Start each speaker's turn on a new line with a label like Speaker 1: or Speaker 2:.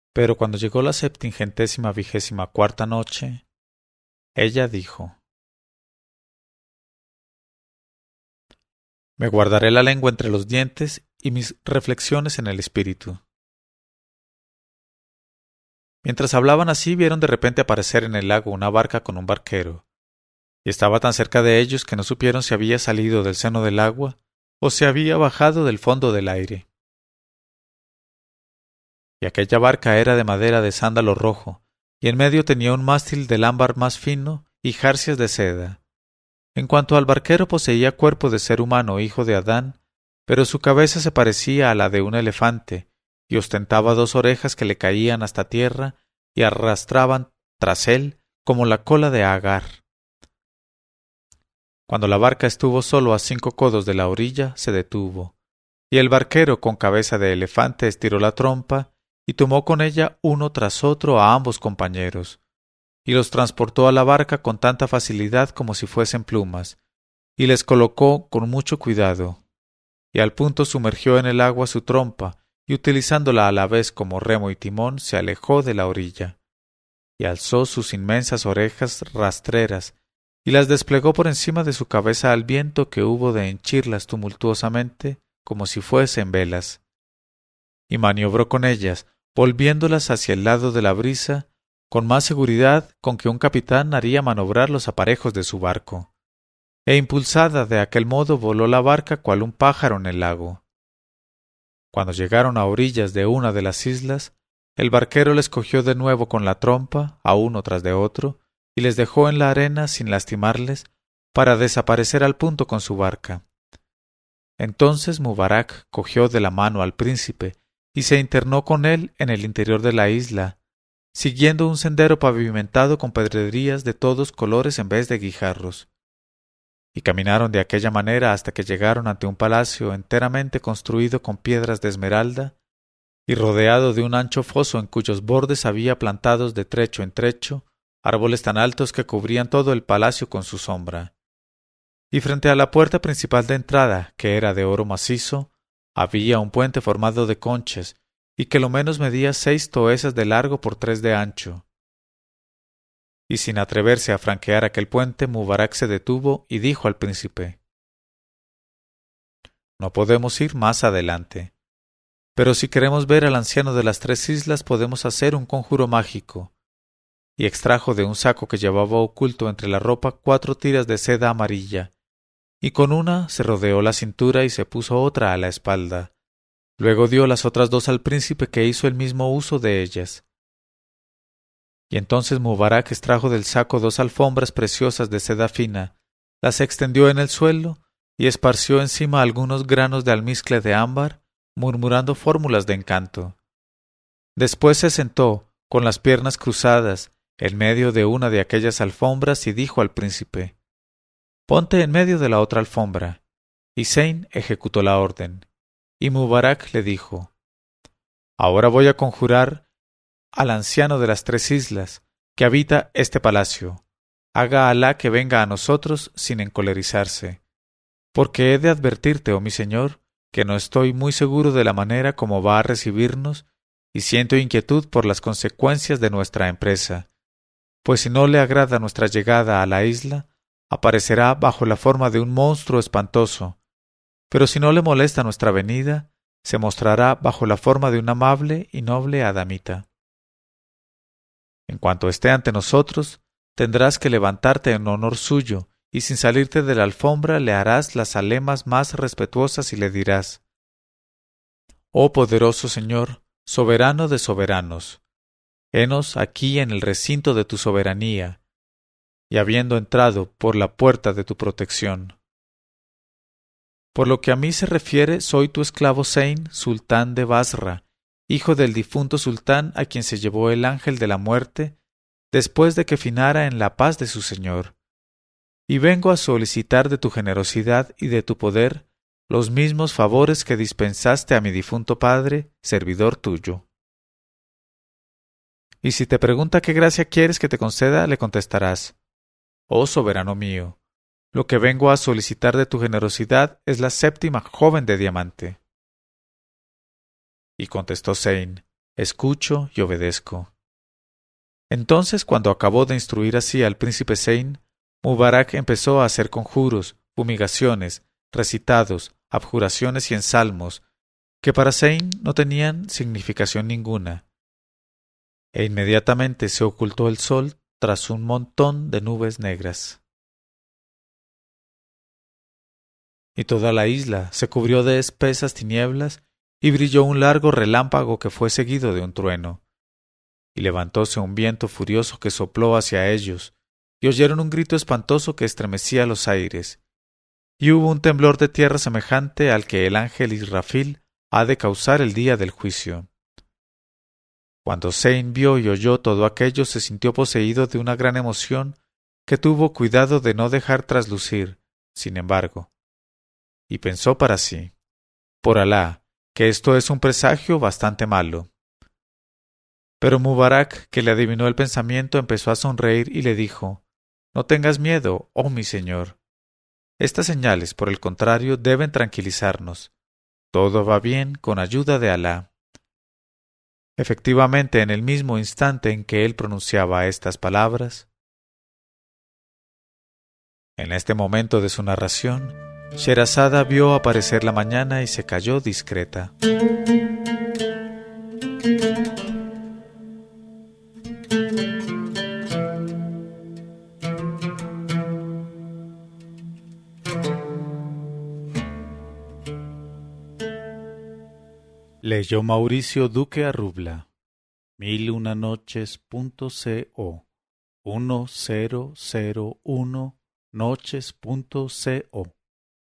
Speaker 1: Pero cuando llegó la 724ª noche, ella dijo: Me guardaré la lengua entre los dientes y mis reflexiones en el espíritu. Mientras hablaban así, vieron de repente aparecer en el lago una barca con un barquero, y estaba tan cerca de ellos que no supieron si había salido del seno del agua o si había bajado del fondo del aire. Y aquella barca era de madera de sándalo rojo, y en medio tenía un mástil del ámbar más fino y jarcias de seda. En cuanto al barquero, poseía cuerpo de ser humano, hijo de Adán, pero su cabeza se parecía a la de un elefante, y ostentaba 2 orejas que le caían hasta tierra y arrastraban tras él como la cola de Agar. Cuando la barca estuvo solo a 5 codos de la orilla, se detuvo, y el barquero con cabeza de elefante estiró la trompa y tomó con ella uno tras otro a ambos compañeros, y los transportó a la barca con tanta facilidad como si fuesen plumas, y les colocó con mucho cuidado, y al punto sumergió en el agua su trompa, y utilizándola a la vez como remo y timón, se alejó de la orilla, y alzó sus inmensas orejas rastreras, y las desplegó por encima de su cabeza al viento, que hubo de henchirlas tumultuosamente como si fuesen velas, y maniobró con ellas, volviéndolas hacia el lado de la brisa, con más seguridad con que un capitán haría manobrar los aparejos de su barco, e impulsada de aquel modo voló la barca cual un pájaro en el lago. Cuando llegaron a orillas de una de las islas, el barquero les cogió de nuevo con la trompa, a uno tras de otro, y les dejó en la arena sin lastimarles, para desaparecer al punto con su barca. Entonces Mubarak cogió de la mano al príncipe y se internó con él en el interior de la isla, siguiendo un sendero pavimentado con pedrerías de todos colores en vez de guijarros. Y caminaron de aquella manera hasta que llegaron ante un palacio enteramente construido con piedras de esmeralda y rodeado de un ancho foso en cuyos bordes había plantados de trecho en trecho árboles tan altos que cubrían todo el palacio con su sombra. Y frente a la puerta principal de entrada, que era de oro macizo, había un puente formado de conchas y que lo menos medía 6 toesas de largo por 3 de ancho. Y sin atreverse a franquear aquel puente, Mubarak se detuvo y dijo al príncipe: No podemos ir más adelante, pero si queremos ver al anciano de las 3 islas podemos hacer un conjuro mágico. Y extrajo de un saco que llevaba oculto entre la ropa 4 tiras de seda amarilla, y con una se rodeó la cintura y se puso otra a la espalda. Luego dio las otras 2 al príncipe, que hizo el mismo uso de ellas. Y entonces Mubarak extrajo del saco 2 alfombras preciosas de seda fina, las extendió en el suelo y esparció encima algunos granos de almizcle de ámbar, murmurando fórmulas de encanto. Después se sentó, con las piernas cruzadas, en medio de una de aquellas alfombras y dijo al príncipe: Ponte en medio de la otra alfombra. Y Zeyn ejecutó la orden. Y Mubarak le dijo: Ahora voy a conjurar al anciano de las 3 islas, que habita este palacio. Haga Alá que venga a nosotros sin encolerizarse. Porque he de advertirte, oh mi señor, que no estoy muy seguro de la manera como va a recibirnos, y siento inquietud por las consecuencias de nuestra empresa. Pues si no le agrada nuestra llegada a la isla, aparecerá bajo la forma de un monstruo espantoso, pero si no le molesta nuestra venida, se mostrará bajo la forma de un amable y noble adamita. En cuanto esté ante nosotros, tendrás que levantarte en honor suyo, y sin salirte de la alfombra le harás las alemas más respetuosas y le dirás: Oh poderoso Señor, soberano de soberanos, henos aquí en el recinto de tu soberanía, y habiendo entrado por la puerta de tu protección. Por lo que a mí se refiere, soy tu esclavo Zeyn, sultán de Basra, hijo del difunto sultán a quien se llevó el ángel de la muerte, después de que finara en la paz de su señor. Y vengo a solicitar de tu generosidad y de tu poder los mismos favores que dispensaste a mi difunto padre, servidor tuyo. Y si te pregunta qué gracia quieres que te conceda, le contestarás: Oh soberano mío, lo que vengo a solicitar de tu generosidad es la 7ª joven de diamante. Y contestó Zeyn: Escucho y obedezco. Entonces, cuando acabó de instruir así al príncipe Zeyn, Mubarak empezó a hacer conjuros, fumigaciones, recitados, abjuraciones y ensalmos, que para Zeyn no tenían significación ninguna. E inmediatamente se ocultó el sol tras un montón de nubes negras. Y toda la isla se cubrió de espesas tinieblas y brilló un largo relámpago que fue seguido de un trueno. Y levantóse un viento furioso que sopló hacia ellos, y oyeron un grito espantoso que estremecía los aires, y hubo un temblor de tierra semejante al que el ángel Israfil ha de causar el día del juicio. Cuando Zeyn vio y oyó todo aquello, se sintió poseído de una gran emoción que tuvo cuidado de no dejar traslucir, sin embargo, y pensó para sí: por Alá, que esto es un presagio bastante malo. Pero Mubarak, que le adivinó el pensamiento, empezó a sonreír y le dijo: no tengas miedo, oh mi señor. Estas señales, por el contrario, deben tranquilizarnos. Todo va bien con ayuda de Alá. Efectivamente, en el mismo instante en que él pronunciaba estas palabras, en este momento de su narración, Sherazada vio aparecer la mañana y se calló discreta. Leyó Mauricio Duque Arrubla. 1001noches.co 1001noches.co